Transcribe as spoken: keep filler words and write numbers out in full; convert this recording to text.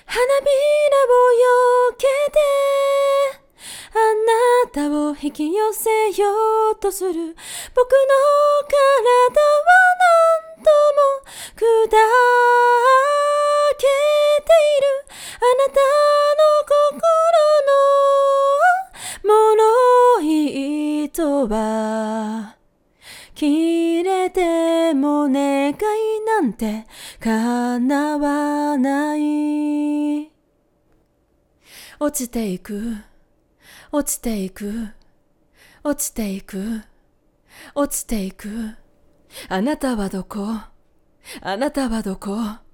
花びらを避けてあなたを引き寄せようとする僕の体は何とも砕けているあなたの心の脆い糸は切れても願いなんて叶わない落ちていく落ちていく落ちていく落ちていくあなたはどこあなたはどこ